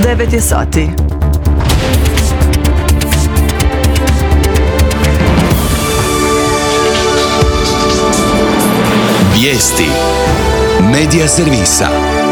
9 je sati. Vijesti Medija servisa.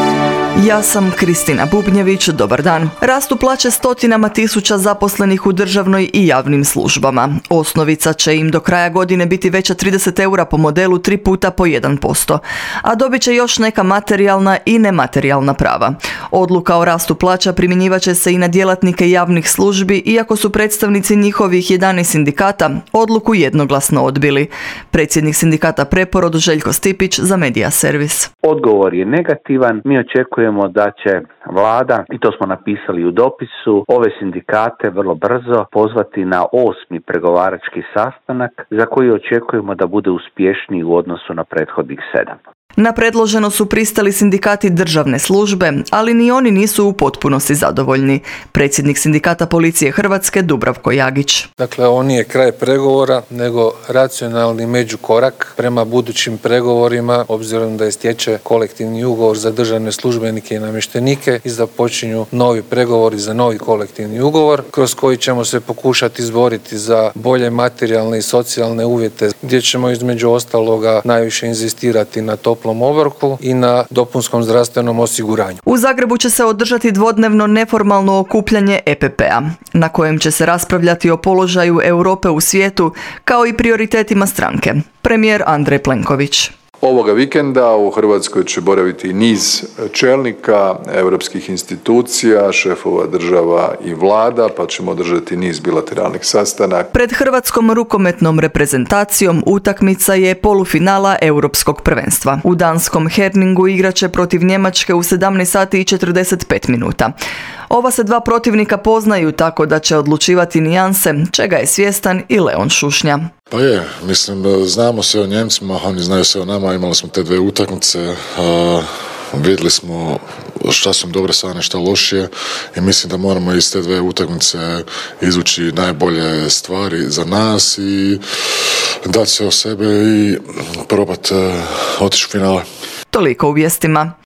Ja sam Kristina Bubnjević, dobar dan. Rastu plaće stotinama tisuća zaposlenih u državnoj i javnim službama. Osnovica će im do kraja godine biti veća 30 eura po modelu 3 puta po 1%, a dobit će još neka materijalna i nematerijalna prava. Odluka o rastu plaća primjenjivat će se i na djelatnike javnih službi, iako su predstavnici njihovih 11 sindikata odluku jednoglasno odbili. Predsjednik sindikata Preporod Željko Stipić za Medija servis. Odgovor je negativan. Mi očekujemo da će vlada, i to smo napisali u dopisu, ove sindikate vrlo brzo pozvati na 8. pregovarački sastanak za koji očekujemo da bude uspješniji u odnosu na prethodnih 7. Na predloženo su pristali sindikati državne službe, ali ni oni nisu u potpunosti zadovoljni. Predsjednik sindikata Policije Hrvatske Dubravko Jagić. Dakle, ovo nije kraj pregovora, nego racionalni međukorak prema budućim pregovorima, obzirom da istječe kolektivni ugovor za državne službenike i namještenike i započinju novi pregovori za novi kolektivni ugovor, kroz koji ćemo se pokušati izboriti za bolje materijalne i socijalne uvjete, gdje ćemo između ostaloga najviše inzistirati na toplom obroku i na dopunskom zdravstvenom osiguranju. U Zagrebu će se održati dvodnevno neformalno okupljanje EPP-a, na kojem će se raspravljati o položaju Europe u svijetu, kao i prioritetima stranke. Premijer Andrej Plenković. Ovoga vikenda u Hrvatskoj će boraviti niz čelnika europskih institucija, šefova država i vlada, pa ćemo održati niz bilateralnih sastanaka. Pred hrvatskom rukometnom reprezentacijom utakmica je polufinala Europskog prvenstva. U danskom Herningu igraće protiv Njemačke u 17 sati i 45 minuta. Ova se dva protivnika poznaju, tako da će odlučivati nijanse, čega je svjestan i Leon Šušnja. Pa je, mislim, znamo se o Njemcima, oni znaju se o nama, imali smo te dve utakmice, vidjeli smo šta su im dobre strane, šta lošije i mislim da moramo iz te dve utakmice izvući najbolje stvari za nas i dati se o sebe i probati otići u finale. Toliko u vijestima.